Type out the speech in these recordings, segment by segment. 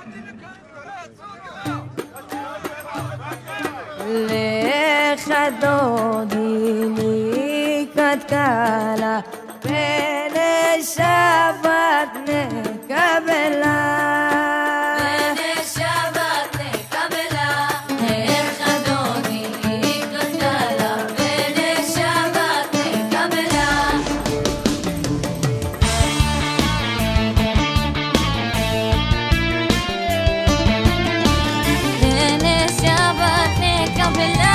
לך דודי לי קטקלה ולשבת נקבלה ולשבת נקבלה לך דודי לי קטקלה ולשבת נקבלה ולשבת נקבלה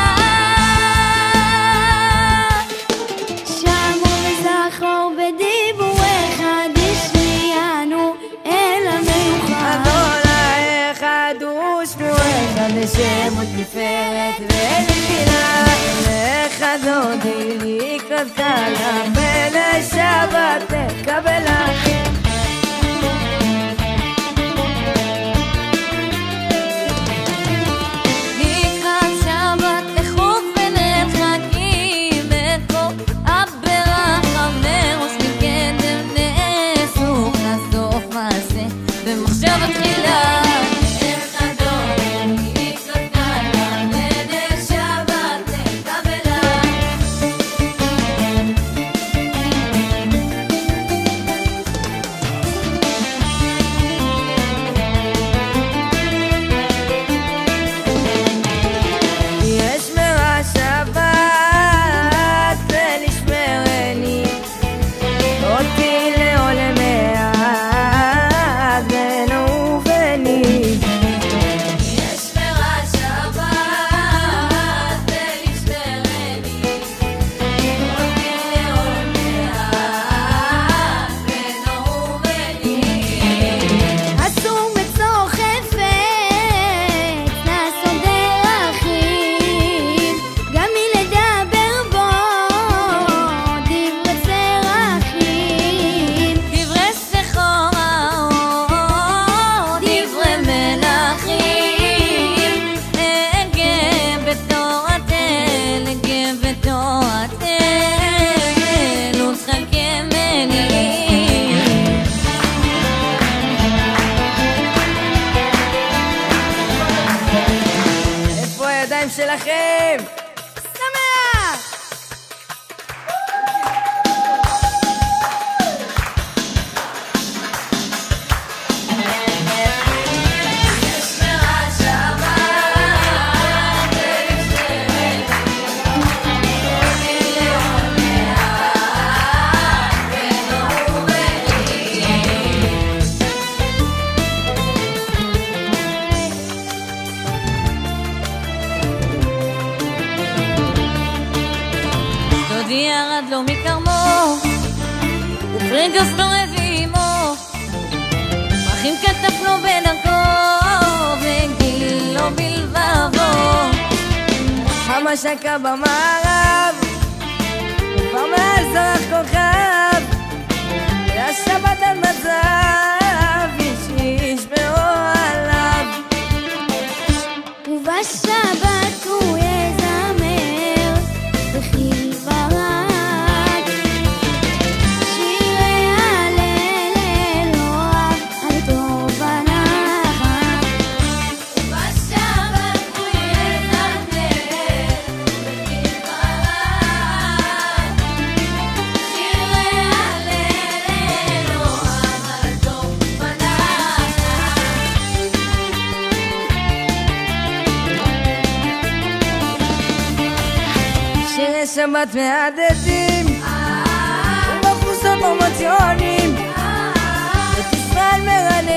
שמו וזכור בדיבור אחד השמיענו אל המיוחד אדוני אחד ושמו אחד לשמות תפארת ולתפילה לך דודי לי קטקלה ולשבת נקבלה במחשב התחילה איך אדון לי קטקלה ולשבת נקבלה יש מרע שבת ולשמרני אותי לעולמי שלכם שמח ירד לו מקרמו ופרי גסלו הביא עמו פרחים כתף לו בדרכו וגיל לו בלבבו המשקה במערב כבר מעל זרח כוכב והשבת עד מצב שישמעו עליו ובשבת הוא יזמר בחיל ברק שירי הלל אלוהיו על טוב ונחת ובשבת הוא יזמר בחיל ברק שירי הלל אלוהיו על טוב ונחת שירי שבת מהדהדים ובחוסות פרומוציונים את ישראל מרנן